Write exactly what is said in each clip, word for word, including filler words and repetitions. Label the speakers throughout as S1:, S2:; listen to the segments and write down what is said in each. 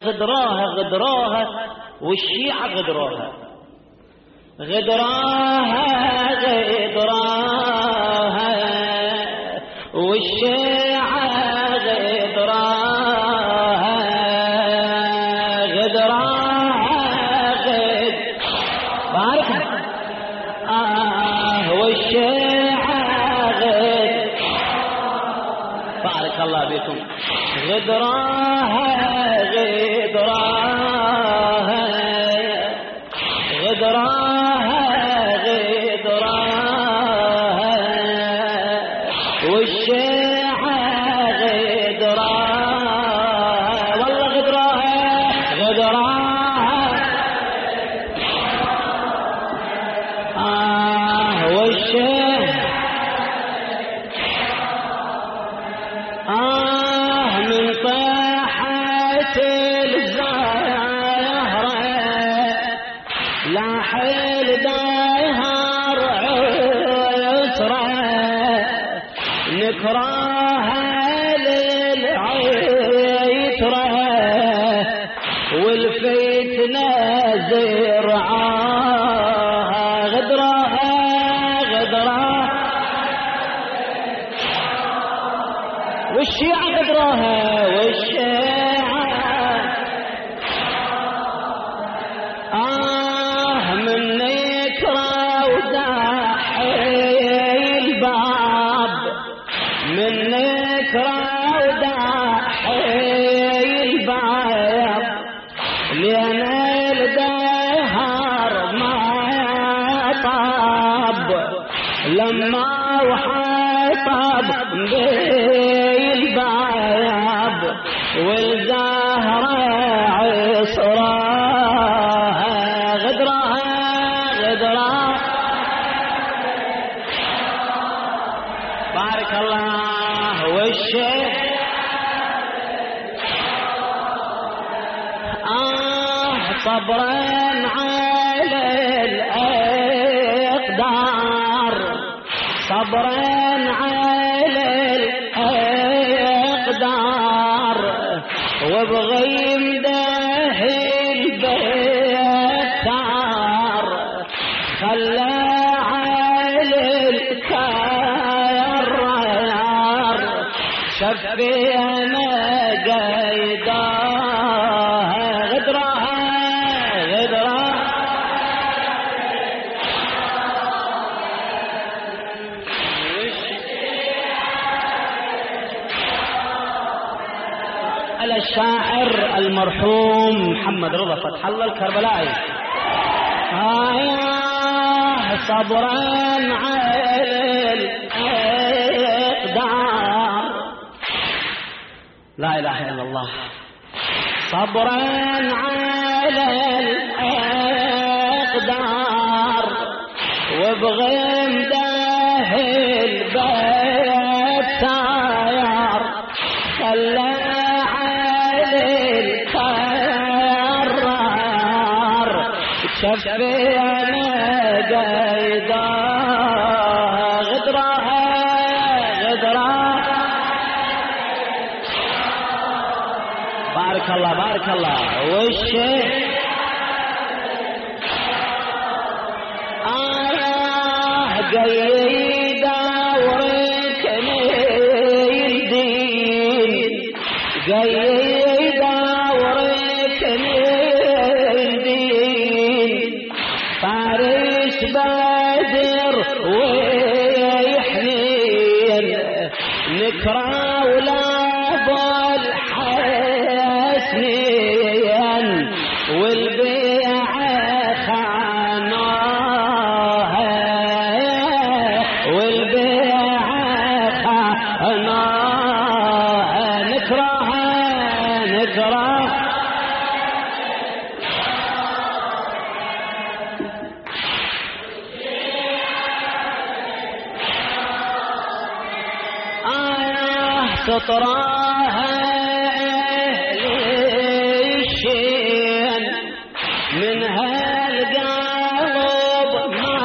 S1: غدراها غدراها والشيعة غدراها غدراها غدراها والشيعة غدراها غدراها غد بارك آه والشيعة غد بارك الله بكم غدراها غدراها غدراها غدراها والشيعة غدراها والله غدراها غدراها آه والشيعة آه من طاحت الزهرة لاحل دايهار عسرة نكراها للعيترة والفتنة زرعاها غدراها غدراها والشيعة غدراها والشيعة آه من نكرة وداحي الباب من نكرة وداحي الباب لين الدهر ما طاب لما وحطب بالباب والزهرة عصراها غدراها غدراها بارك الله والشيخ آه صبرا على الأقدار صبرا على الأقدار وابغي يمده البتار خلى على الكرار شفي انا قيداها غدراها غدراها الشاعر المرحوم محمد رضا فتح الله الكربلائي آه صبرا على الأقدار لا إله إلا الله صبرا على الأقدار وابغي مده البيت ساير خلى شفي انا قيداها غدراها غدراها بارك الله بارك الله والشيخ آه قيدا وركني الدين قيدا وركني فارس بدر ويحنين نكرا ولا بالحسنين والبيعة خانوها والبيعة خانوها نكراها نكراها سطراها أهل الشين من هالقلب ما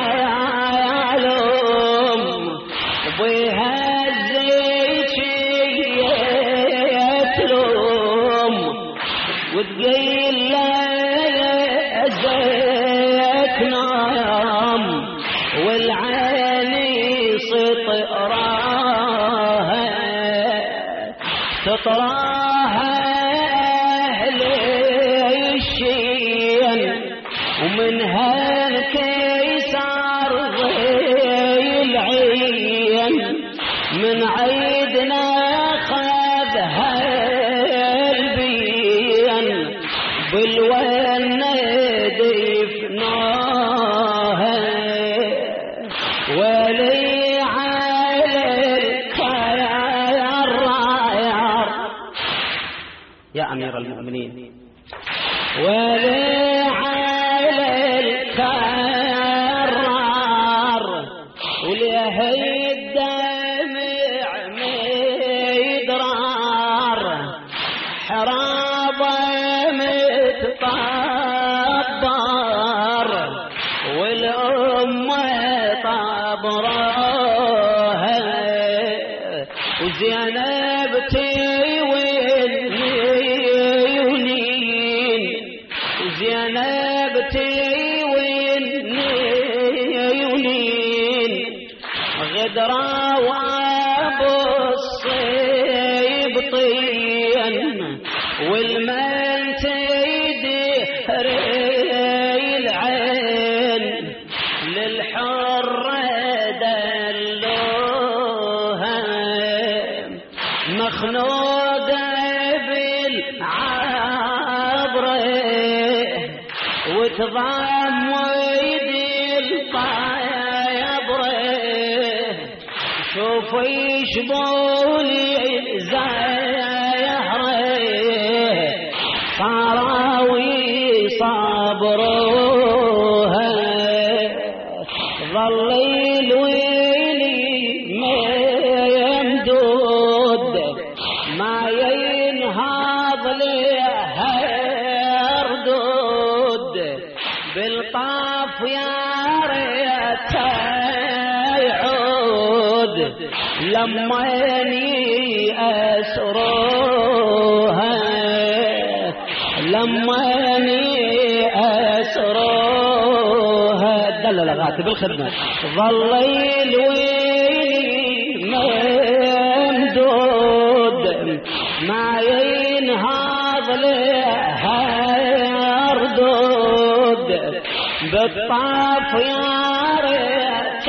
S1: يعلم بها الزيت يتلوم وتقول بالليل زيك نام والعين سطراها تطراها أهل الشين ومن هالكيسار ضي العين من عيدنا خذها البين بالون دفناها ولي عليك يا الرايار يا أمير المؤمنين ولي عليك الرار وليه الدمع ميدرار حرابة متطبر والأمة طبراها وزينب تيوين زينب تيوين غدرا وابو الصيبطين والمن تيدهر العين للحر دلوها مخنوقة بالعبرة وتضام ويدي الطيبرة شوف يشبولي زيهره صاراوي صبروها ظل الويلي ممدود ما ينهض لها ردود بالطاف يا ريت يعود لما يأسروها لما يأسروها دلل غاتب الخدمة ظل الويل ممدود ما ينهض لها ردود بالطاف يا ريت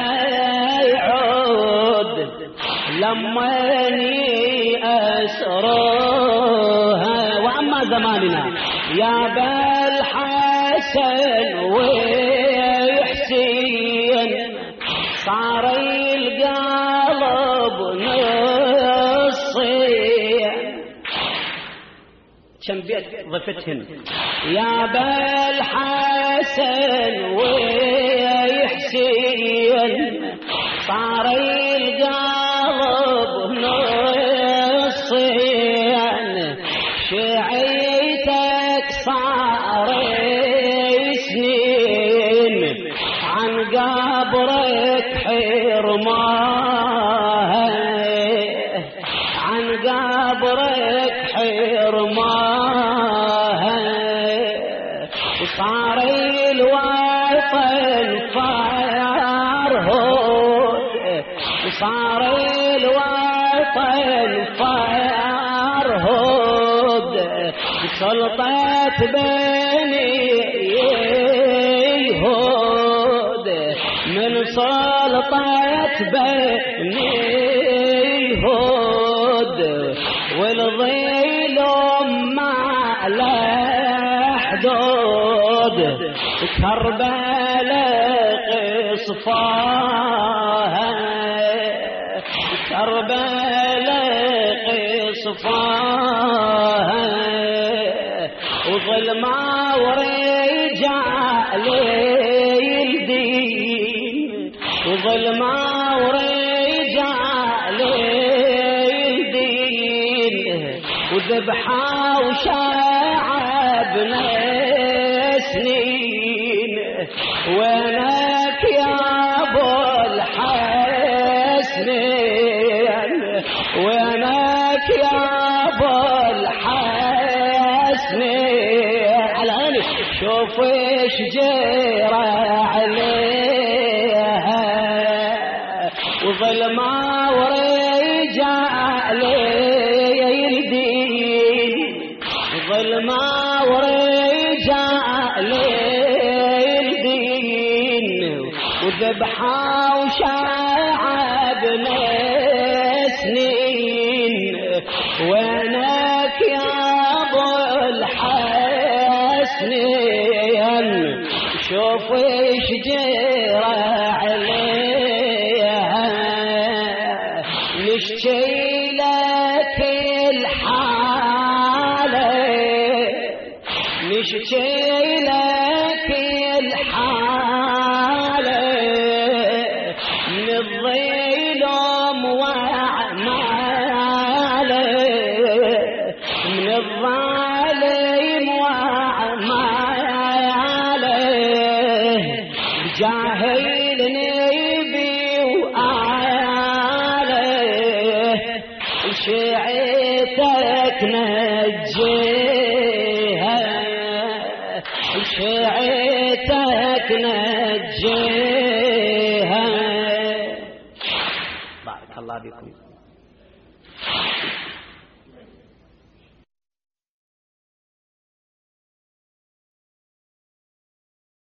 S1: يعود لما يأسروها وأما زماننا يا بالحسن وحسين صار القلب نصين كم بيت ضفتهن يا بالحسن وحسين صار القلب نصين شعيتك صار سنين عن قبرك حرماها عن قبرك حرماها وصار الوطن فارهود وصار الوطن فارهود سلطة بني يهود من سلطة بني يهود والظيل ما له حدود كربلاء قصفاها كربلاء قصفاها وظلمة ورجع للدين وظلمة ورجع للدين وذبحة وشعبنا سنين وينك يا ابو الحسنين وينك يا ابو الحسنين على عينك شوف ايش جرى عليها وظلمة ورجع للدين ظلمة ورجع للدين وذبحة وشعبنا سنين وينك يا ابو الحسنين شوف ايش جرى عليها نشكي لك الحالة نشكي لك الحالة من الظلم وعماله من الظالم وعماله جاهل نبي وآله شيعتك نجيها شيعتك نجيها. بارك الله بكم.